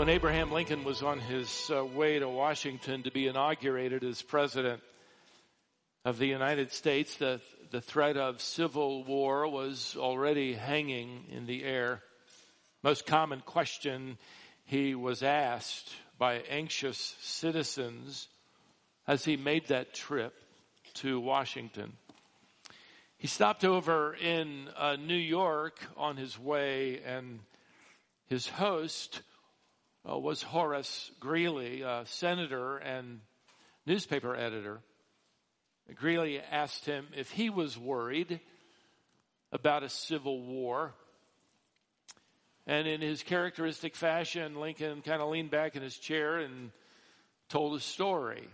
When Abraham Lincoln was on his way to Washington to be inaugurated as president of the United States, the threat of civil war was already hanging in the air. Most common question he was asked by anxious citizens as he made that trip to Washington. He stopped over in New York on his way, and his host was Horace Greeley, a senator and newspaper editor. Greeley asked him if he was worried about a civil war. And in his characteristic fashion, Lincoln kind of leaned back in his chair and told a story.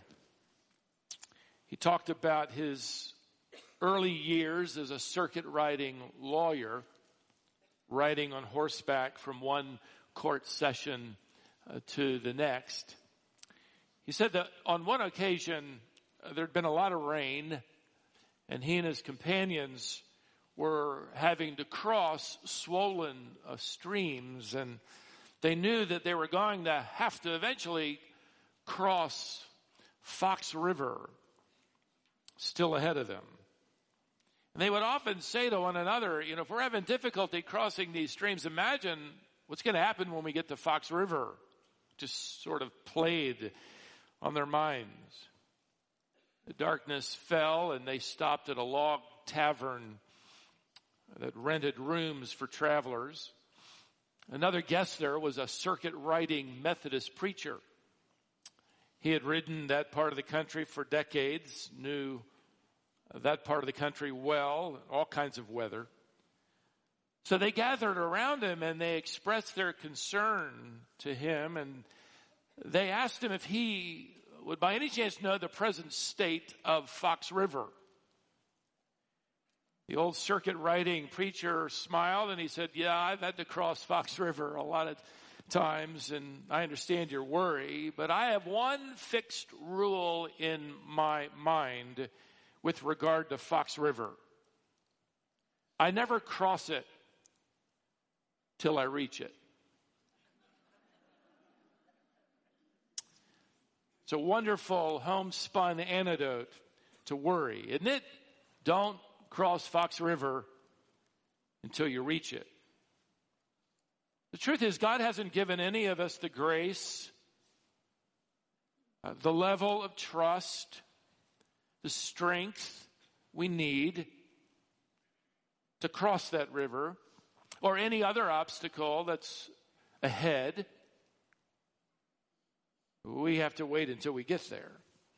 He talked about his early years as a circuit-riding lawyer, riding on horseback from one court session to the next. He said that on one occasion there'd been a lot of rain, and he and his companions were having to cross swollen streams, and they knew that they were going to have to eventually cross Fox River still ahead of them. And they would often say to one another, if we're having difficulty crossing these streams, imagine what's going to happen when we get to Fox River. Just sort of played on their minds. The darkness fell, and they stopped at a log tavern that rented rooms for travelers. Another guest there was a circuit-riding Methodist preacher. He had ridden that part of the country for decades, knew that part of the country well, all kinds of weather. So they gathered around him and they expressed their concern to him, and they asked him if he would by any chance know the present state of Fox River. The old circuit-riding preacher smiled and he said, "Yeah, I've had to cross Fox River a lot of times, and I understand your worry, but I have one fixed rule in my mind with regard to Fox River. I never cross it till I reach it." It's a wonderful homespun antidote to worry, isn't it? Don't cross Fox River until you reach it. The truth is, God hasn't given any of us the grace, the level of trust, the strength we need to cross that river or any other obstacle that's ahead. We have to wait until we get there.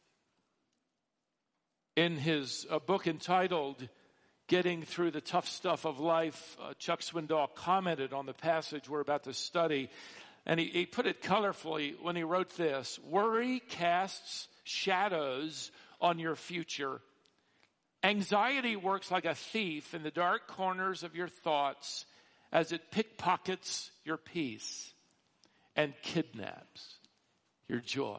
In his book entitled Getting Through the Tough Stuff of Life, Chuck Swindoll commented on the passage we're about to study, and he put it colorfully when he wrote this: "Worry casts shadows on your future. Anxiety works like a thief in the dark corners of your thoughts as it pickpockets your peace and kidnaps your joy."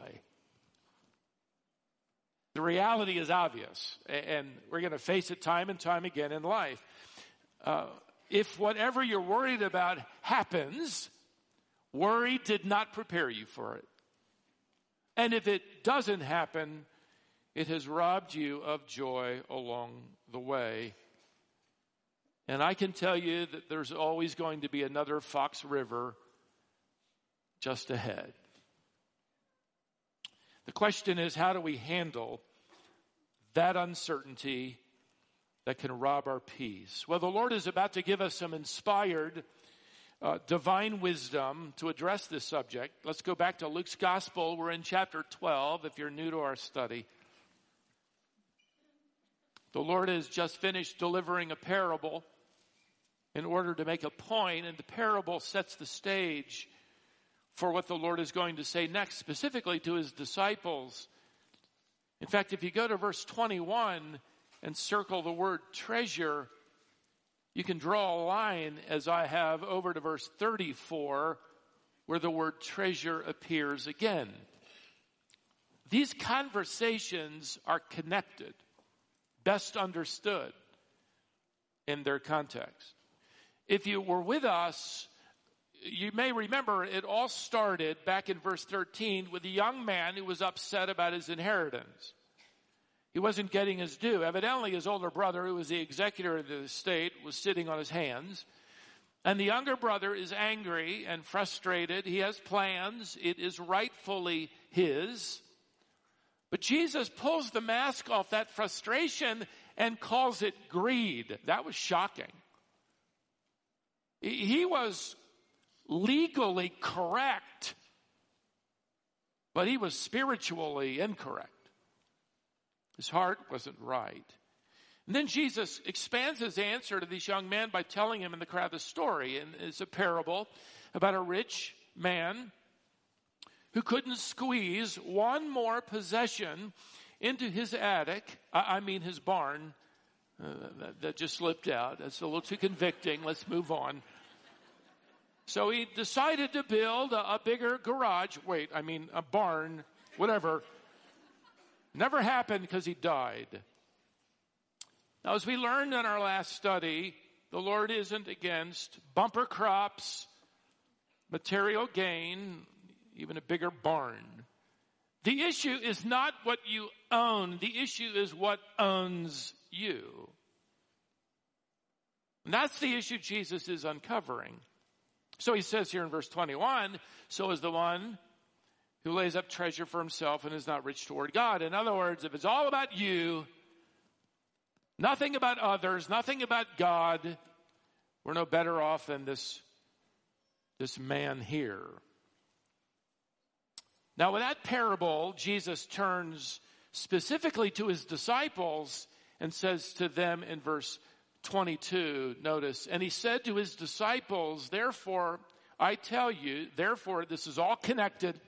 The reality is obvious, and we're going to face it time and time again in life. If whatever you're worried about happens, worry did not prepare you for it. And if it doesn't happen, it has robbed you of joy along the way. And I can tell you that there's always going to be another Fox River just ahead. The question is, how do we handle that uncertainty that can rob our peace? Well, the Lord is about to give us some inspired divine wisdom to address this subject. Let's go back to Luke's Gospel. We're in chapter 12, if you're new to our study. The Lord has just finished delivering a parable in order to make a point, and the parable sets the stage for what the Lord is going to say next, specifically to his disciples. In fact, if you go to verse 21 and circle the word treasure, you can draw a line, as I have, over to verse 34, where the word treasure appears again. These conversations are connected, best understood in their context. If you were with us You may remember it all started back in verse 13 with a young man who was upset about his inheritance. He wasn't getting his due. Evidently, his older brother, who was the executor of the estate, was sitting on his hands. And the younger brother is angry and frustrated. He has plans. It is rightfully his. But Jesus pulls the mask off that frustration and calls it greed. That was shocking. He was legally correct, but he was spiritually incorrect. His heart wasn't right. And then Jesus expands his answer to this young man by telling him in the crowd the story. And it's a parable about a rich man who couldn't squeeze one more possession into his attic, his barn. That just slipped out. That's a little too convicting. Let's move on. So he decided to build a bigger garage. A barn, whatever. Never happened because he died. Now, as we learned in our last study, the Lord isn't against bumper crops, material gain, even a bigger barn. The issue is not what you own. The issue is what owns you. And that's the issue Jesus is uncovering. So he says here in verse 21, so is the one who lays up treasure for himself and is not rich toward God. In other words, if it's all about you, nothing about others, nothing about God, we're no better off than this man here. Now, with that parable, Jesus turns specifically to his disciples and says to them in verse 22, notice, and he said to his disciples, therefore, I tell you, therefore, this is all connected.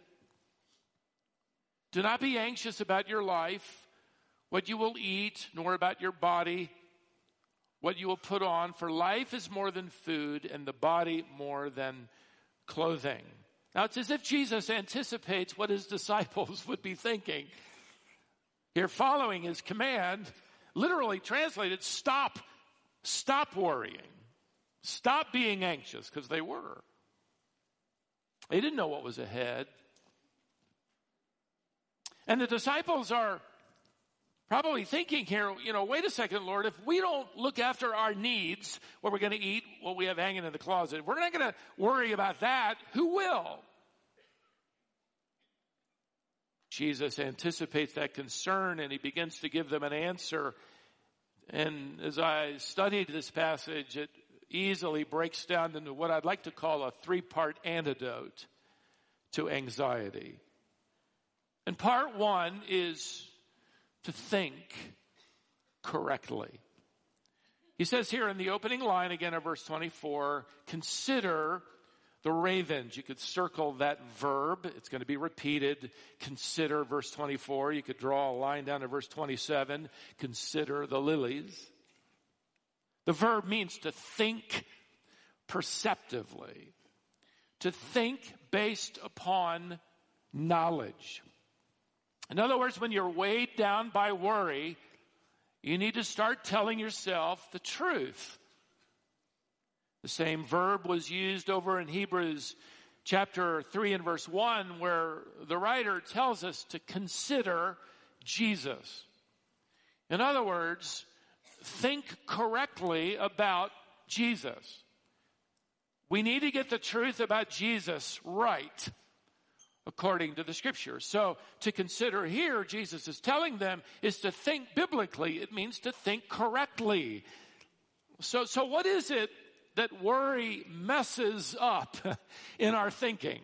Do not be anxious about your life, what you will eat, nor about your body, what you will put on. For life is more than food, and the body more than clothing. Now, it's as if Jesus anticipates what his disciples would be thinking. Here, following his command, literally translated, stop worrying. Stop being anxious, because they were. They didn't know what was ahead. And the disciples are probably thinking here, wait a second, Lord, if we don't look after our needs, what we're going to eat, what we have hanging in the closet, we're not going to worry about that. Who will? Jesus anticipates that concern, and he begins to give them an answer. And as I studied this passage, it easily breaks down into what I'd like to call a three-part antidote to anxiety. And part one is to think correctly. He says here in the opening line, again of verse 24, consider the ravens. You could circle that verb. It's going to be repeated. Consider verse 24. You could draw a line down to verse 27. Consider the lilies. The verb means to think perceptively. To think based upon knowledge. In other words, when you're weighed down by worry, you need to start telling yourself the truth. The same verb was used over in Hebrews chapter 3 and verse 1, where the writer tells us to consider Jesus. In other words, think correctly about Jesus. We need to get the truth about Jesus right, according to the scriptures. So to consider here, Jesus is telling them, is to think biblically. It means to think correctly. So what is it that worry messes up in our thinking?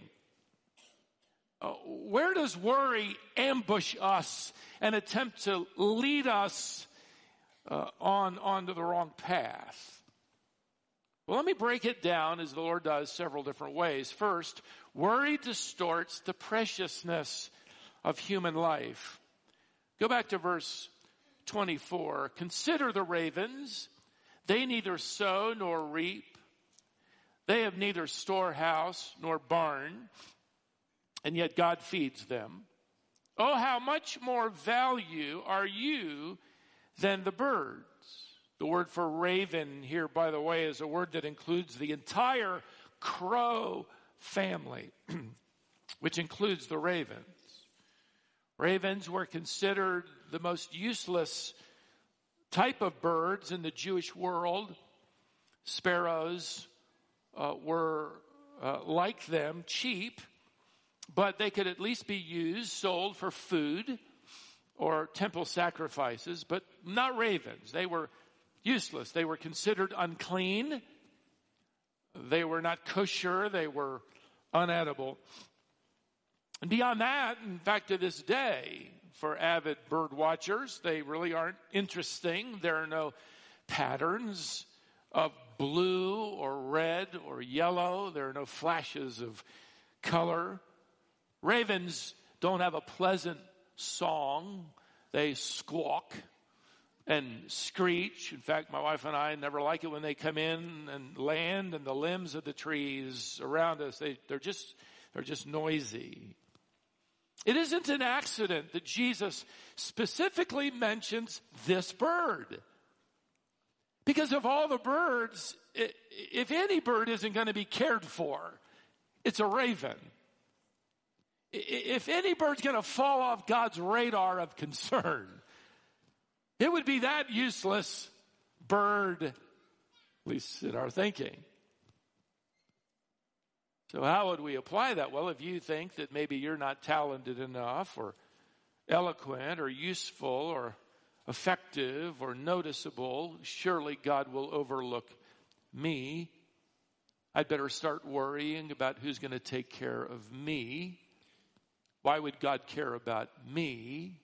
Where does worry ambush us and attempt to lead us onto the wrong path? Well, let me break it down, as the Lord does, several different ways. First, worry distorts the preciousness of human life. Go back to verse 24. Consider the ravens. They neither sow nor reap. They have neither storehouse nor barn, and yet God feeds them. Oh, how much more value are you than the birds? The word for raven here, by the way, is a word that includes the entire crow family, which includes the ravens. Ravens were considered the most useless type of birds in the Jewish world. Sparrows were like them, cheap, but they could at least be used, sold for food or temple sacrifices, but not ravens. They were useless. They were considered unclean. They were not kosher. They were unedible. And beyond that, in fact, to this day, for avid bird watchers, they really aren't interesting. There are no patterns of blue or red or yellow. There are no flashes of color. Ravens don't have a pleasant song. They squawk and screech. In fact, my wife and I never like it when they come in and land and the limbs of the trees around us. They're just noisy. It isn't an accident that Jesus specifically mentions this bird. Because of all the birds, if any bird isn't going to be cared for, it's a raven. If any bird's going to fall off God's radar of concern, it would be that useless bird, at least in our thinking. So how would we apply that? Well, if you think that maybe you're not talented enough or eloquent or useful or effective or noticeable, surely God will overlook me. I'd better start worrying about who's going to take care of me. Why would God care about me?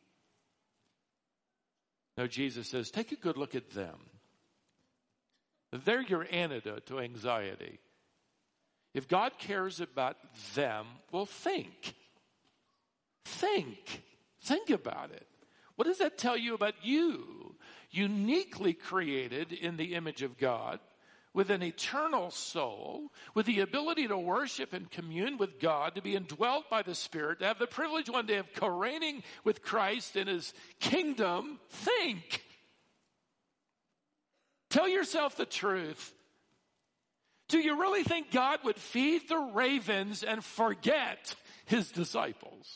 No, Jesus says, take a good look at them. They're your antidote to anxiety. If God cares about them, well, think. Think about it. What does that tell you about you? Uniquely created in the image of God, with an eternal soul, with the ability to worship and commune with God, to be indwelt by the Spirit, to have the privilege one day of co-reigning with Christ in His kingdom. Think. Tell yourself the truth. Do you really think God would feed the ravens and forget His disciples?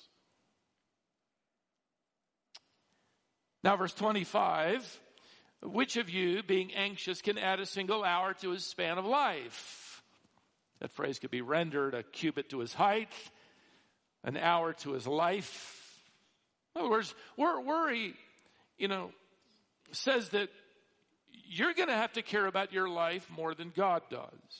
Now, verse 25, which of you, being anxious, can add a single hour to his span of life? That phrase could be rendered a cubit to his height, an hour to his life. In other words, worry, says that you're going to have to care about your life more than God does.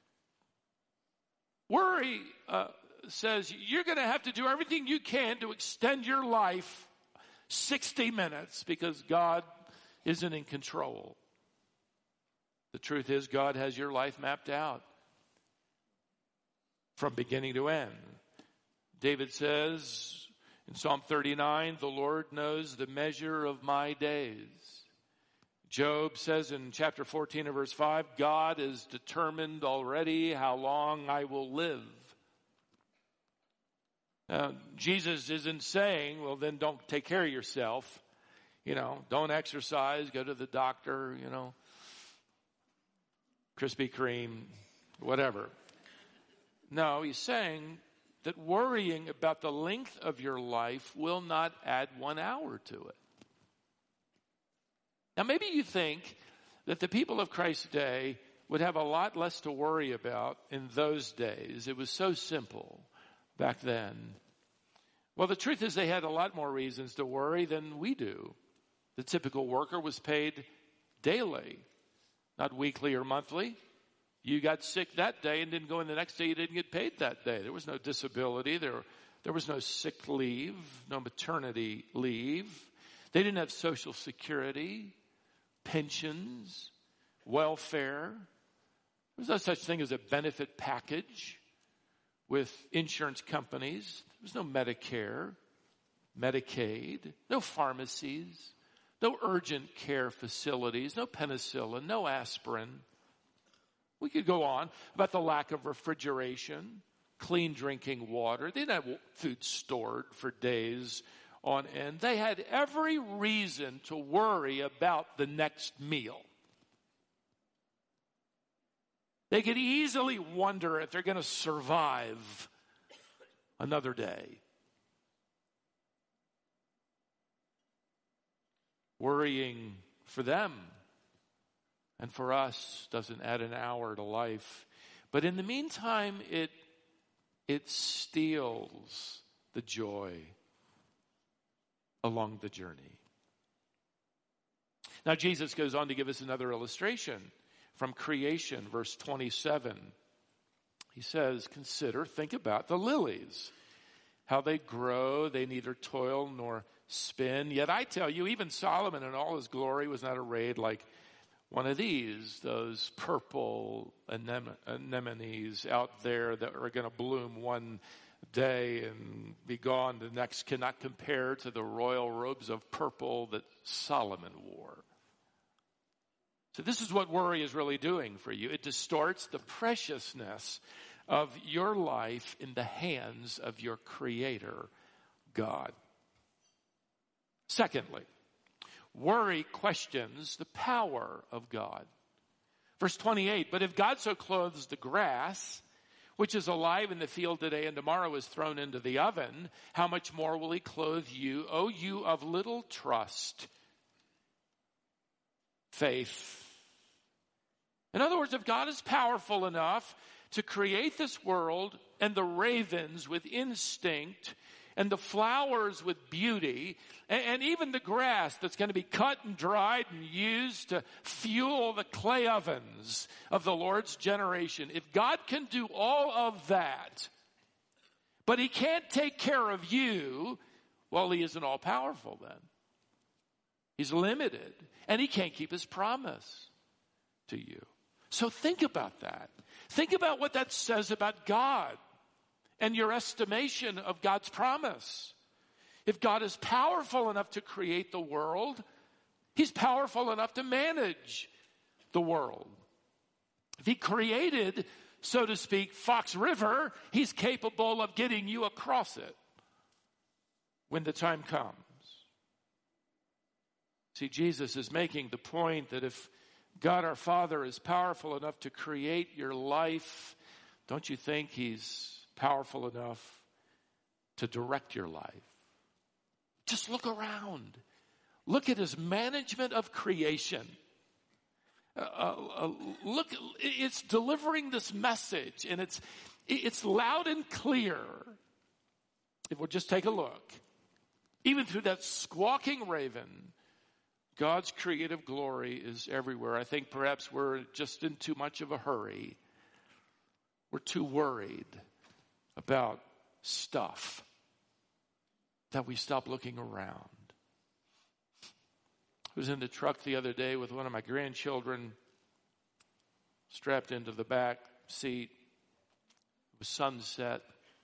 Worry says you're going to have to do everything you can to extend your life 60 minutes because God isn't in control. The truth is, God has your life mapped out from beginning to end. David says in Psalm 39, the Lord knows the measure of my days. Job says in chapter 14 of verse 5, God is determined already how long I will live. Now, Jesus isn't saying, well, then don't take care of yourself. Don't exercise, go to the doctor, Krispy Kreme, whatever. No, he's saying that worrying about the length of your life will not add 1 hour to it. Now, maybe you think that the people of Christ's day would have a lot less to worry about in those days. It was so simple back then. Well, the truth is they had a lot more reasons to worry than we do. The typical worker was paid daily, not weekly or monthly. You got sick that day and didn't go in the next day, you didn't get paid that day. There was no disability. There was no sick leave, no maternity leave. They didn't have Social Security, pensions, welfare. There was no such thing as a benefit package with insurance companies. There was no Medicare, Medicaid, no pharmacies, no urgent care facilities, no penicillin, no aspirin. We could go on about the lack of refrigeration, clean drinking water. They didn't have food stored for days on end. They had every reason to worry about the next meal. They could easily wonder if they're going to survive another day. Worrying for them and for us doesn't add an hour to life. But in the meantime, it steals the joy along the journey. Now, Jesus goes on to give us another illustration from creation, verse 27. He says, think about the lilies, how they grow, they neither toil nor spin. Yet I tell you, even Solomon in all his glory was not arrayed like one of those purple anemones out there that are going to bloom one day and be gone the next, cannot compare to the royal robes of purple that Solomon wore. So this is what worry is really doing for you. It distorts the preciousness of your life in the hands of your Creator, God. Secondly, worry questions the power of God. Verse 28, but if God so clothes the grass, which is alive in the field today and tomorrow is thrown into the oven, how much more will he clothe you, O you of little trust, faith? In other words, if God is powerful enough to create this world and the ravens with instinct and the flowers with beauty, and even the grass that's going to be cut and dried and used to fuel the clay ovens of the Lord's generation. If God can do all of that, but he can't take care of you, well, he isn't all powerful then. He's limited, and he can't keep his promise to you. So think about that. Think about what that says about God and your estimation of God's promise. If God is powerful enough to create the world, he's powerful enough to manage the world. If he created, so to speak, Fox River, he's capable of getting you across it when the time comes. See, Jesus is making the point that if God our Father is powerful enough to create your life, don't you think he's powerful enough to direct your life? Just look around. Look at his management of creation. Look, it's delivering this message, and it's loud and clear. If we'll just take a look, even through that squawking raven, God's creative glory is everywhere. I think perhaps we're just in too much of a hurry. We're too worried about stuff that we stop looking around. I was in the truck the other day with one of my grandchildren, strapped into the back seat. It was sunset.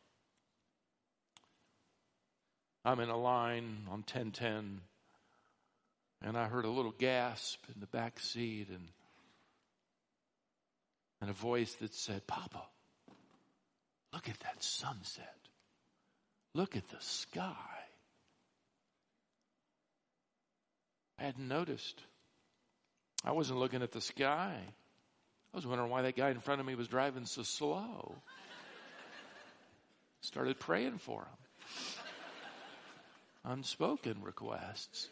I'm in a line on 1010, and I heard a little gasp in the back seat and a voice that said, "Papa, look at that sunset. Look at the sky." I hadn't noticed. I wasn't looking at the sky. I was wondering why that guy in front of me was driving so slow. Started praying for him. Unspoken requests.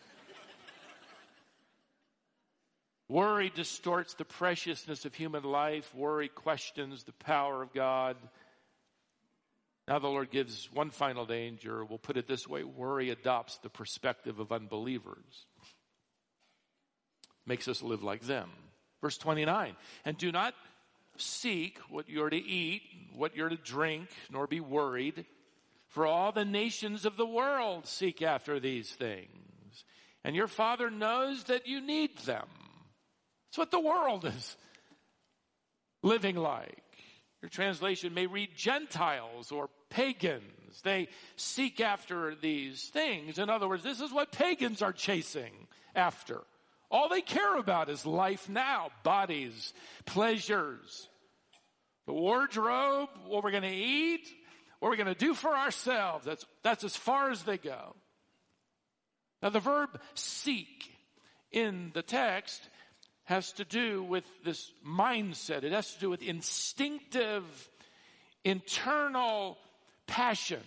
Worry distorts the preciousness of human life. Worry questions the power of God. Now the Lord gives one final danger. We'll put it this way. Worry adopts the perspective of unbelievers. Makes us live like them. Verse 29, and do not seek what you're to eat, what you're to drink, nor be worried, for all the nations of the world seek after these things. And your Father knows that you need them. That's what the world is living like. Your translation may read Gentiles or pagans. They seek after these things. In other words, this is what pagans are chasing after. All they care about is life now, bodies, pleasures, the wardrobe, what we're going to eat, what we're going to do for ourselves. That's as far as they go. Now the verb seek in the text has to do with this mindset. It has to do with instinctive, internal passion.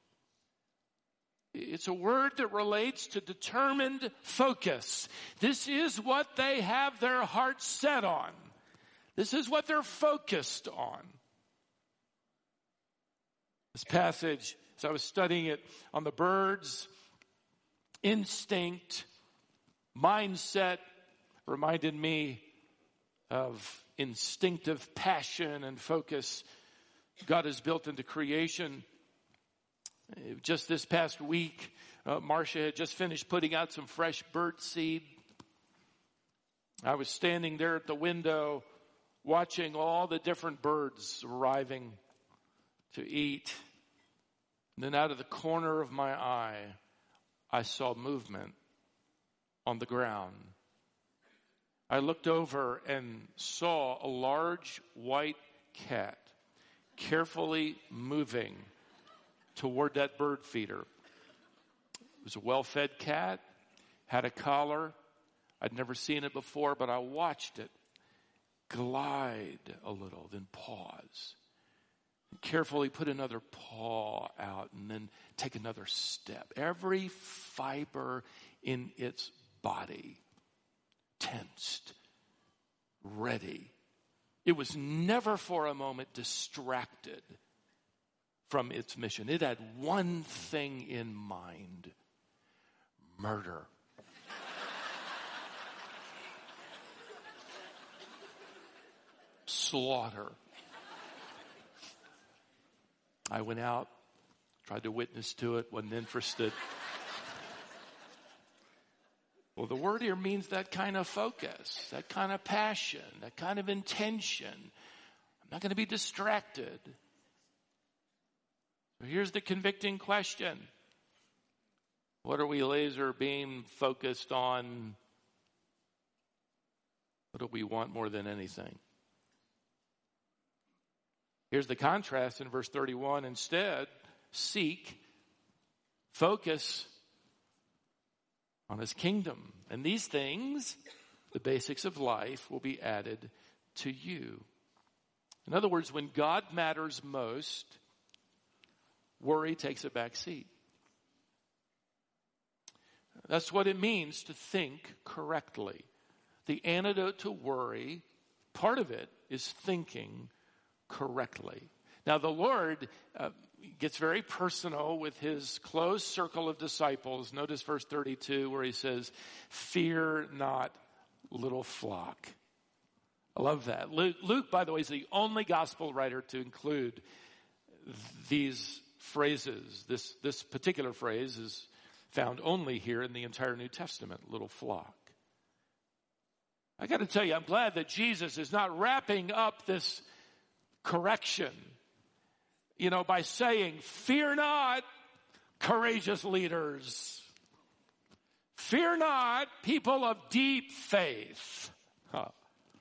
It's a word that relates to determined focus. This is what they have their hearts set on. This is what they're focused on. This passage, as I was studying it on the birds, instinct, mindset, reminded me of instinctive passion and focus God has built into creation. Just this past week, Marcia had just finished putting out some fresh bird seed. I was standing there at the window watching all the different birds arriving to eat. And then out of the corner of my eye, I saw movement on the ground. I looked over and saw a large white cat carefully moving toward that bird feeder. It was a well-fed cat, had a collar. I'd never seen it before, but I watched it glide a little, then pause. Carefully put another paw out and then take another step. Every fiber in its body tensed, ready. It was never for a moment distracted from its mission. It had one thing in mind: murder. Slaughter. I went out, tried to witness to it, wasn't interested. Well, the word here means that kind of focus, that kind of passion, that kind of intention. I'm not going to be distracted. So here's the convicting question. What are we laser beam focused on? What do we want more than anything? Here's the contrast in verse 31. Instead, seek, focus on his kingdom. And these things, the basics of life, will be added to you. In other words, when God matters most, worry takes a back seat. That's what it means to think correctly. The antidote to worry, part of it is thinking correctly. Now, the Lord gets very personal with his close circle of disciples. Notice verse 32 where he says, "Fear not, little flock." I love that. Luke, by the way, is the only gospel writer to include these phrases. This particular phrase is found only here in the entire New Testament, little flock. I got to tell you, I'm glad that Jesus is not wrapping up this correction, by saying, "Fear not, courageous leaders. Fear not, people of deep faith." Now,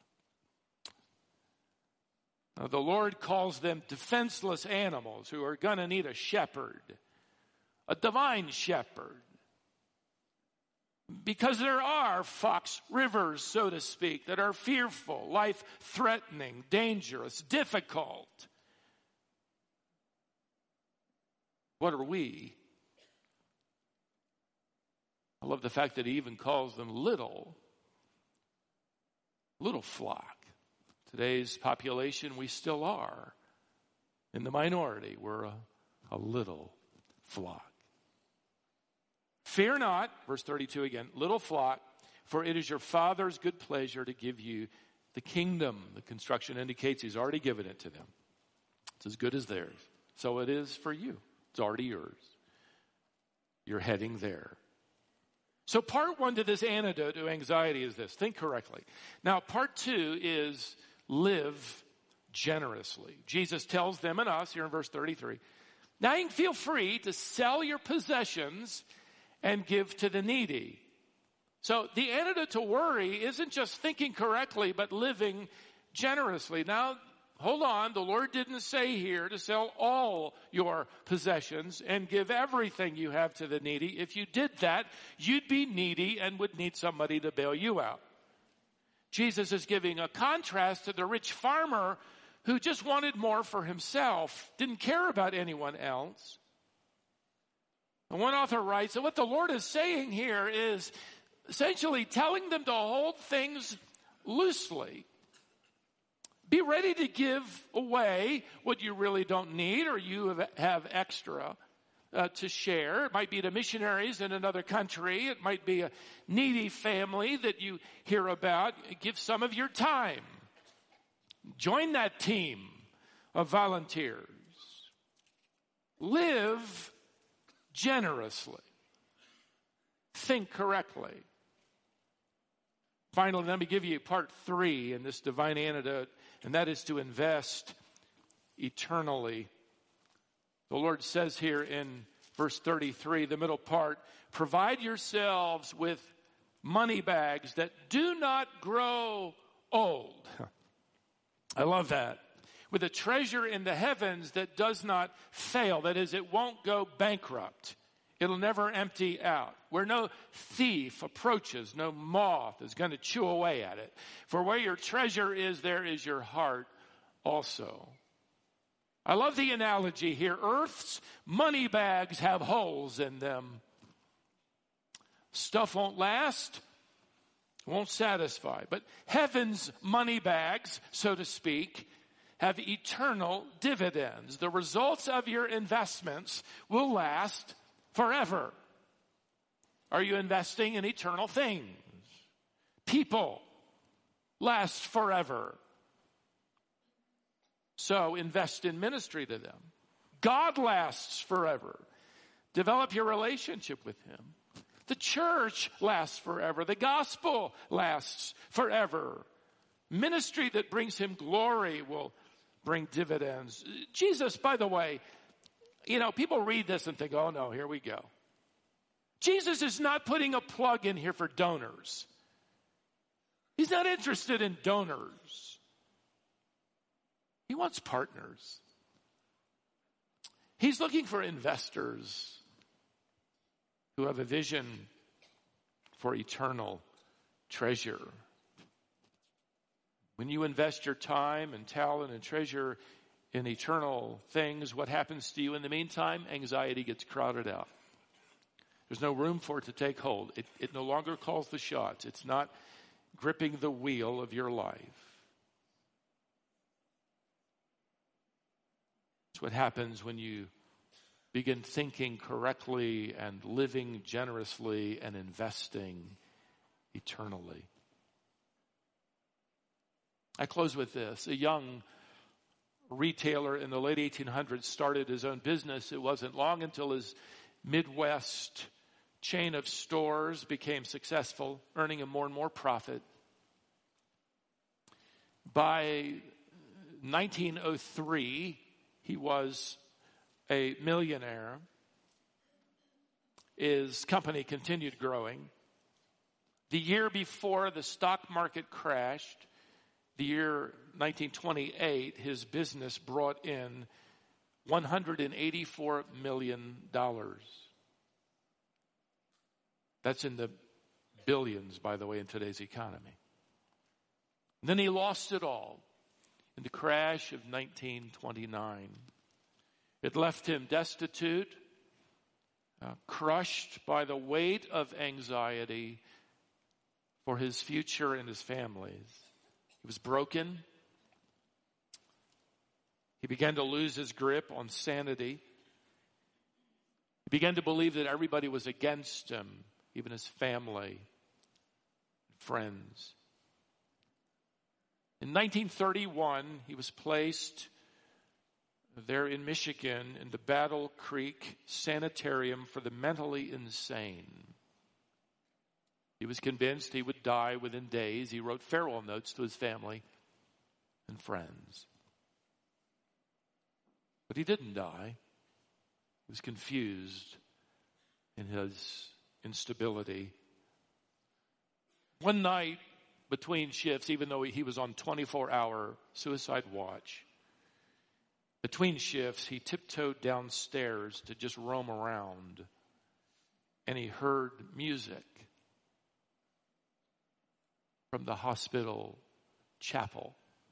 the Lord calls them defenseless animals who are going to need a shepherd, a divine shepherd. Because there are fox rivers, so to speak, that are fearful, life-threatening, dangerous, difficult. What are we? I love the fact that he even calls them little flock. Today's population, we still are in the minority. We're a little flock. Fear not, verse 32 again, little flock, for it is your Father's good pleasure to give you the kingdom. The construction indicates he's already given it to them. It's as good as theirs. So it is for you. It's already yours. You're heading there. So part one to this antidote to anxiety is this: think correctly. Now, part two is live generously. Jesus tells them and us here in verse 33, now you can feel free to sell your possessions and give to the needy. So the antidote to worry isn't just thinking correctly, but living generously. Now, hold on. The Lord didn't say here to sell all your possessions and give everything you have to the needy. If you did that, you'd be needy and would need somebody to bail you out. Jesus is giving a contrast to the rich farmer who just wanted more for himself, didn't care about anyone else. And one author writes that what the Lord is saying here is essentially telling them to hold things loosely. Be ready to give away what you really don't need or you have extra to share. It might be to missionaries in another country. It might be a needy family that you hear about. Give some of your time. Join that team of volunteers. Live generously. Think correctly. Finally, let me give you part 3 in this divine antidote, and that is to invest eternally. The Lord says here in verse 33, the middle part, provide yourselves with money bags that do not grow old. I love that. With a treasure in the heavens that does not fail. That is, it won't go bankrupt. It'll never empty out. Where no thief approaches, no moth is going to chew away at it. For where your treasure is, there is your heart also. I love the analogy here. Earth's money bags have holes in them. Stuff won't last, won't satisfy. But heaven's money bags, so to speak, have eternal dividends. The results of your investments will last forever. Are you investing in eternal things? People last forever. So invest in ministry to them. God lasts forever. Develop your relationship with Him. The church lasts forever. The gospel lasts forever. Ministry that brings Him glory will bring dividends. Jesus, by the way, people read this and think, oh no, here we go. Jesus is not putting a plug in here for donors. He's not interested in donors. He wants partners. He's looking for investors who have a vision for eternal treasure. When you invest your time and talent and treasure in eternal things, what happens to you in the meantime? Anxiety gets crowded out. There's no room for it to take hold. It no longer calls the shots. It's not gripping the wheel of your life. It's what happens when you begin thinking correctly and living generously and investing eternally. I close with this. A young retailer in the late 1800s started his own business. It wasn't long until his Midwest chain of stores became successful, earning him more and more profit. By 1903, he was a millionaire. His company continued growing. The year before the stock market crashed, the year 1928, his business brought in $184 million. That's in the billions, by the way, in today's economy. And then he lost it all in the crash of 1929. It left him destitute, crushed by the weight of anxiety for his future and his family's. He was broken. He began to lose his grip on sanity. He began to believe that everybody was against him, even his family, friends. In 1931, he was placed there in Michigan in the Battle Creek Sanitarium for the mentally insane. He was convinced he would die within days. He wrote farewell notes to his family and friends. But he didn't die. He was confused in his instability. One night between shifts, even though he was on 24-hour suicide watch, between shifts, he tiptoed downstairs to just roam around, and he heard music. from the hospital chapel.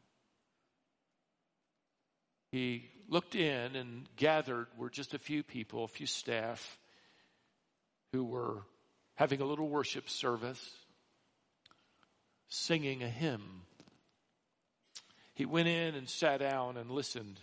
He looked in and gathered were just a few people, a few staff who were having a little worship service, singing a hymn. He went in and sat down and listened.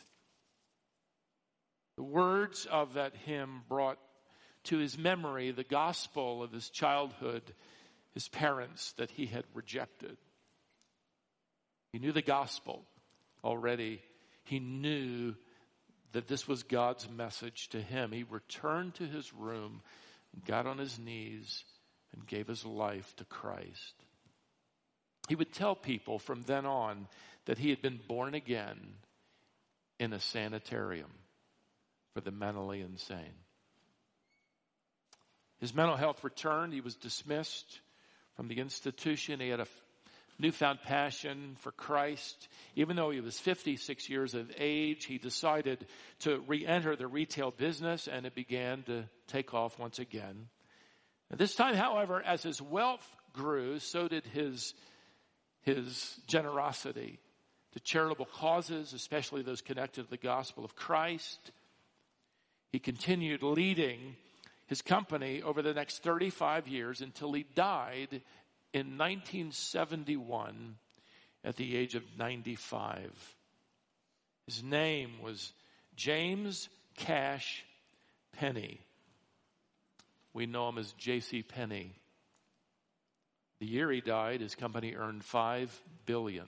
The words of that hymn brought to his memory the gospel of his childhood, his parents that he had rejected. He knew the gospel already. He knew that this was God's message to him. He returned to his room, got on his knees, and gave his life to Christ. He would tell people from then on that he had been born again in a sanitarium for the mentally insane. His mental health returned. He was dismissed from the institution. He had a newfound passion for Christ. Even though he was 56 years of age, he decided to re-enter the retail business, and it began to take off once again. At this time, however, as his wealth grew, so did his generosity to charitable causes, especially those connected to the gospel of Christ. He continued leading his company over the next 35 years until he died in 1971 at the age of 95. His name was James Cash Penney. We know him as J.C. Penney. The year he died, his company earned $5 billion.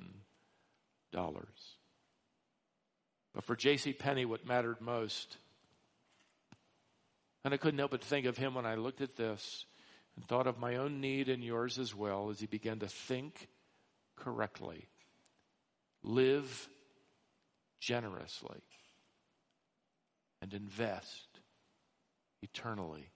But for J.C. Penney, what mattered most, and I couldn't help but think of him when I looked at this and thought of my own need and yours as well, as he began to think correctly, live generously, and invest eternally.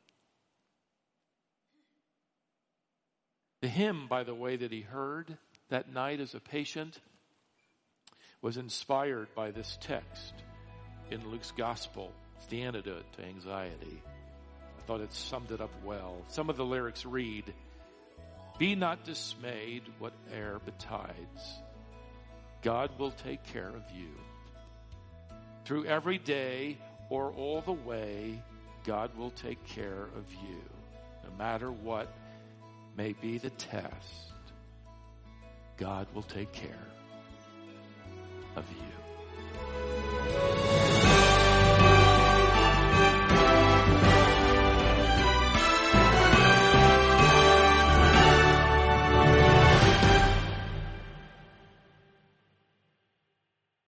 The hymn, by the way, that he heard that night as a patient was inspired by this text in Luke's gospel. It's the antidote to anxiety. I thought it summed it up well. Some of the lyrics read, "Be not dismayed whate'er betides. God will take care of you. Through every day or all the way, God will take care of you. No matter what may be the test, God will take care of you."